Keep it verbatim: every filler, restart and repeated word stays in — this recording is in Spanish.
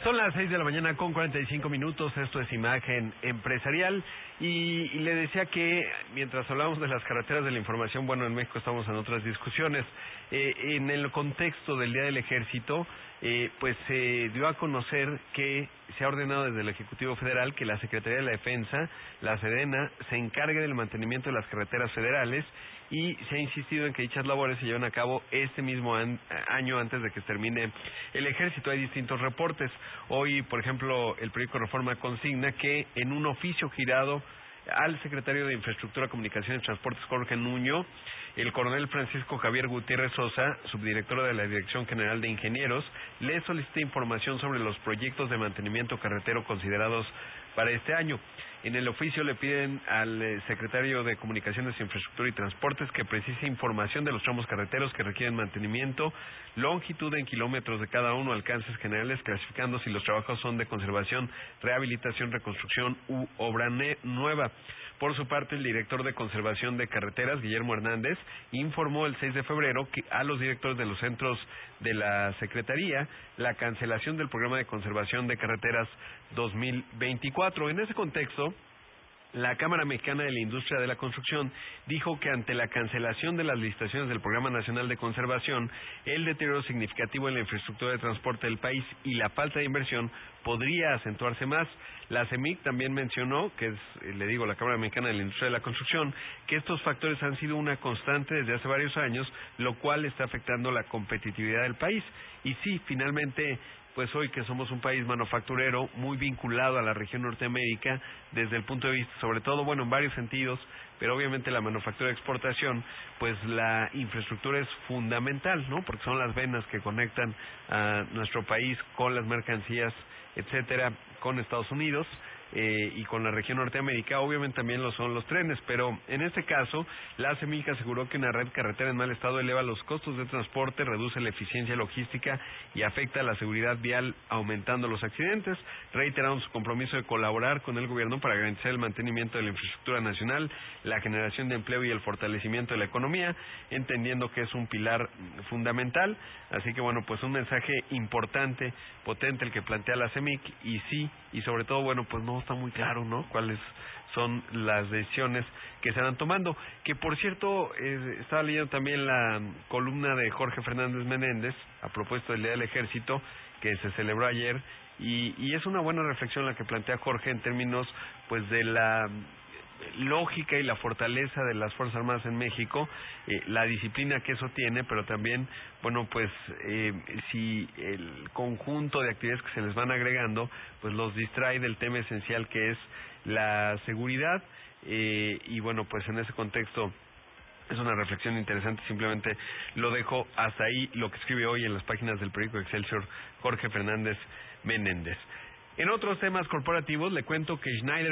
Son las seis de la mañana con cuarenta y cinco minutos, esto es Imagen Empresarial y, y le decía que mientras hablamos de las carreteras de la información, bueno, en México estamos en otras discusiones. Eh, en el contexto del Día del Ejército, eh, pues se dio a conocer que se ha ordenado desde el Ejecutivo Federal que la Secretaría de la Defensa, la Sedena, se encargue del mantenimiento de las carreteras federales y se ha insistido en que dichas labores se lleven a cabo este mismo an año antes de que termine el ejército. Hay distintos reportes. Hoy, por ejemplo, el periódico Reforma consigna que en un oficio girado al secretario de Infraestructura, Comunicaciones y Transportes, Jorge Nuño, el coronel Francisco Javier Gutiérrez Sosa, subdirector de la Dirección General de Ingenieros, le solicita información sobre los proyectos de mantenimiento carretero considerados para este año. En el oficio le piden al secretario de Comunicaciones, Infraestructura y Transportes que precise información de los tramos carreteros que requieren mantenimiento, longitud en kilómetros de cada uno, alcances generales, clasificando si los trabajos son de conservación, rehabilitación, reconstrucción u obra nueva. Por su parte, el director de Conservación de Carreteras, Guillermo Hernández, informó el seis de febrero que a los directores de los centros de la Secretaría la cancelación del programa de conservación de carreteras dos mil veinticuatro. En ese contexto, la Cámara Mexicana de la Industria de la Construcción dijo que ante la cancelación de las licitaciones del Programa Nacional de Conservación, el deterioro significativo en la infraestructura de transporte del país y la falta de inversión podría acentuarse más. La C E M I C también mencionó, que es, le digo, la Cámara Mexicana de la Industria de la Construcción, que estos factores han sido una constante desde hace varios años, lo cual está afectando la competitividad del país. Y sí, finalmente, pues hoy que somos un país manufacturero muy vinculado a la región Norteamérica desde el punto de vista, sobre todo, bueno, en varios sentidos, pero obviamente la manufactura de exportación, pues la infraestructura es fundamental, ¿no? Porque son las venas que conectan a nuestro país con las mercancías, etcétera, con Estados Unidos. Eh, y con la región Norteamérica, obviamente también lo son los trenes, pero en este caso, la C E M I C aseguró que una red carretera en mal estado eleva los costos de transporte, reduce la eficiencia logística y afecta a la seguridad vial, aumentando los accidentes. Reiteraron su compromiso de colaborar con el gobierno para garantizar el mantenimiento de la infraestructura nacional, la generación de empleo y el fortalecimiento de la economía, entendiendo que es un pilar fundamental. Así que bueno, pues un mensaje importante, potente el que plantea la C E M I C, y sí, y sobre todo, bueno, pues no está muy claro, ¿no?, cuáles son las decisiones que se van tomando. Que por cierto, eh, estaba leyendo también la columna de Jorge Fernández Menéndez a propósito del Día del Ejército, que se celebró ayer, y, y es una buena reflexión la que plantea Jorge en términos, pues, de la lógica y la fortaleza de las Fuerzas Armadas en México, eh, la disciplina que eso tiene, pero también, bueno, pues eh, si el conjunto de actividades que se les van agregando, pues los distrae del tema esencial que es la seguridad, eh, y bueno, pues en ese contexto es una reflexión interesante, simplemente lo dejo hasta ahí, lo que escribe hoy en las páginas del periódico Excelsior Jorge Fernández Menéndez. En otros temas corporativos, le cuento que Schneider